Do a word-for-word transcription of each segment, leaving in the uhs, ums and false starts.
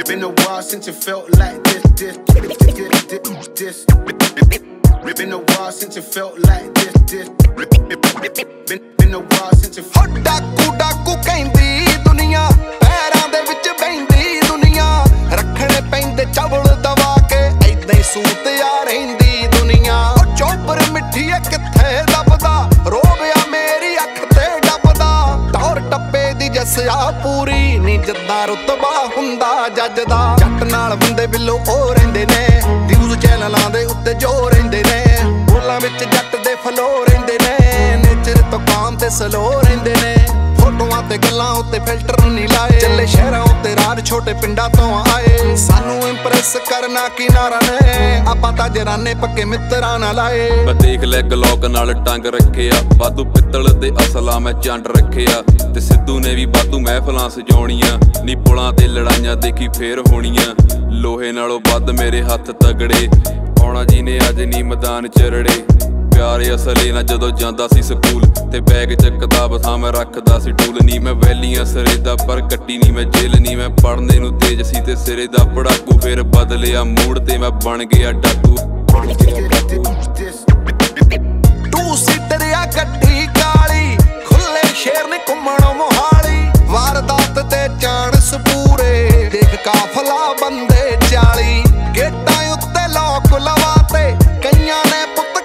Been a while since it felt like this, this, this, this, this, this. Been a while since it felt like this, this. Been, been a while since it felt like ਡਾਕੂ ਡਾਕੂ ਕਹਿੰਦੀ ਦੁਨੀਆ ਪੈਰਾਂ ਦੇ ਵਿੱਚ ਬੈਂਦੀ ਦੁਨੀਆ ਰੱਖਣੇ ਪੈਂਦੇ ਚਵਲ ਦਵਾ ਕੇ ਏਦਾਂ ਹੀ ਸੂਤ ਆ ਰਹਿੰਦੀ ਦੁਨੀਆ ਉਹ ਚੋਬਰ ਮਿੱਠੀ ਐ ਕਿੱਥੇ ਲੱਭਦਾ ਰੋਵਿਆ ਮੇਰੀ ਅੱਖ ਤੇ ਡੱਬਦਾ ਟੌਰ ਟੱਪੇ ਦੀ ਜੱਸਿਆ ਪੂਰੀ ਨੀ ਜਿੱਦਾਂ ਰੁਤਬਾ ਹੁੰਦਾ ਜੱਜ ਦਾ ਜੱਟ ਨਾਲ ਬੰਦੇ ਬਿੱਲੋ ਉਹ ਰਹਿੰਦੇ ਨੇ ਨਿਊਜ਼ ਚੈਨਲਾਂ ਦੇ ਉੱਤੇ ਜੋ ਰਹਿੰਦੇ ਨੇ ਬੋਲਾਂ ਵਿੱਚ ਜੱਟ ਦੇ ਫਲੋ ਰਹਿੰਦੇ ਨੇ ਨੇਚਰ ਤੋਂ ਕਾਮ ਤੇ ਸਲੋ ਰਹਿੰਦੇ ਨੇ ਫੋਟੋਆਂ ਤੇ ਗੱਲਾਂ ਉੱਤੇ ਫਿਲਟਰ ਨਹੀਂ ਲਾਏ ਚੱਲੇ ਸ਼ਹਿਰਾਂ ਉੱਤੇ ਰਾਜ ਛੋਟੇ ਪਿੰਡਾਂ ਤੋਂ ਆਏ ਸਾਨੂੰ ਇੰਪ੍ਰੈਸ ਕਰਨਾ ਕਿਨਾਰਾ ਨੇ ਆਪਾਂ ਤਾਂ ਜਰਾਨੇ ਪੱਕੇ ਮਿੱਤਰਾਂ ਨਾਲ ਆਏ ਮੈਂ ਦੇਖ ਲੈ ਗਲੌਕ ਨਾਲ ਟੰਗ ਰੱਖਿਆ ਵਾਧੂ ਪਿੱਤਲ ਦੇ ਅਸਲਾ ਮੈਂ ਚੰਡ ਰੱਖਿਆ ਤੇ ਸਿੱਧੂ ਨੇ ਵੀ ਵਾਧੂ ਮਹਿਫਲਾਂ ਸਜਾਉਣੀਆਂ ਨੀ ਪੁਲਾਂ ਤੇ ਲੜਾਈਆਂ ਦੇਖੀ ਫੇਰ ਹੋਣੀਆਂ ਲੋਹੇ ਨਾਲੋਂ ਵੱਧ ਮੇਰੇ ਹੱਥ ਤਗੜੇ ਆਉਣਾ ਜੀ ਨੇ ਅੱਜ ਨੀ ਮੈਦਾਨ ਚਰੜੇ ਪਿਆਰੇ ਅਸਲੇ ਨਾ ਜਦੋਂ ਜਾਂਦਾ ਸੀ ਸਕੂਲ ਤੇ ਬੈਗ ਚ ਕਿਤਾਬ ਥਾਂ ਮੈਂ ਰੱਖਦਾ ਸੀ ਟੂਲ ਨੀ ਮੈਂ ਵੈਲੀਆਂ ਸਿਰੇ ਦਾ ਪਰ ਕੱਟੀ ਨੀ ਮੈਂ ਜੇਲ੍ਹ ਨੀ ਮੈਂ ਪੜ੍ਹਨੇ ਨੂੰ ਤੇਜ ਸੀ ਤੇ ਸਿਰੇ ਦਾ ਪੜਾਕੂ ਫੇਰ ਬਦਲਿਆ ਮੂਡ ਤੇ ਮੈਂ ਬਣ ਗਿਆ ਡਾਕੂ ਟੂ ਸੀਟਰ ਆ ਗੱਡੀ ਕਾਲੀ ਖੁੱਲੇ ਸ਼ੇਰ ਨੇ ਘੁੰਮਣ ਮੋਹਾਲੀ ਵਾਰਦਾਤ ਤੇ ਚਾਂਸ ਪੂਰੇ ਦੇਖ ਕਾਫਲਾ ਬੰਦੇ ਚਾਲੀ ਗੇਟਾਂ ਉੱਤੇ ਲੋਕ ਲਵਾਤੇ ਕਈਆਂ ਨੇ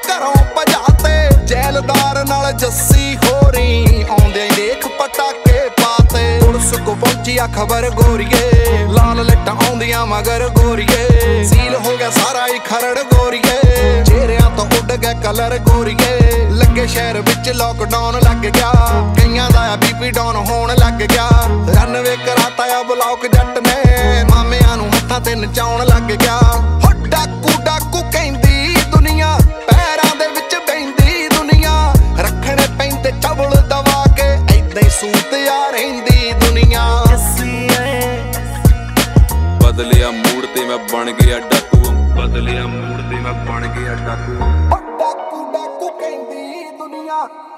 ਜੈਲਦਾਰ ਨਾਲ ਜੱਸੀ ਹੋਰੀ ਆਉਂਦੇ ਦੇਖ ਪਟਾਕੇ ਪਾਤੇ ਪੁਲਿਸ ਕੋ ਪਹੁੰਚੀ ਆ ਖਬਰ ਗੋਰੀਏ ਲਾਲ ਲੱਟਾਂ ਆਉਂਦੀਆਂ ਮਗਰ ਗੋਰੀਏ ਸੀਲ ਹੋ ਗਿਆ ਸਾਰਾ ਹੀ ਖਰੜ ਗੋਰੀਏ ਚਿਹਰਿਆਂ ਤੋਂ ਉੱਡ ਗਏ ਕਲਰ ਗੋਰੀਏ ਲੱਗੇ ਸ਼ਹਿਰ ਵਿੱਚ ਲੋਕਡਾਊਨ ਲੱਗ ਗਿਆ ਕਈਆਂ ਦਾ ਆ ਬੀਪੀ ਡਾਊਨ ਹੋਣ ਲੱਗ ਗਿਆ ਰਨਵੇ ਕਰਾਤਾ ਆ ਬਲੌਕ ਜੱਟ ਨੇ ਮਾਮਿਆਂ ਨੂੰ ਹੱਥਾਂ ਤੇ ਨਚਾਉਣ ਲੱਗ ਗਿਆ ਹੋ ਡਾਕੂ ਡਾਕੂ ਕਹਿੰਦੀ ਦੁਨੀਆ ਪੈਰਾਂ ਦੇ ਵਿੱਚ ਬੈਂਦੀ ਦੁਨੀਆ ਰੱਖਣੇ ਪੈਂਦੇ ਚਵਲ ਦਵਾ ਕੇ ਏਦਾਂ ਹੀ ਸੂਤ ਆ ਰਹਿੰਦੀ ਦੁਨੀਆ ਬਦਲਿਆ ਮੂਡ ਤੇ ਮੈਂ ਬਣ ਗਿਆ ਡਾਕੂ ਬਦਲਿਆ ਮੂਡ ਤੇ ਮੈਂ ਬਣ ਗਿਆ ਡਾਕੂ ਡਾਕੂ ਡਾਕੂ ਕਹਿੰਦੀ ਦੁਨੀਆ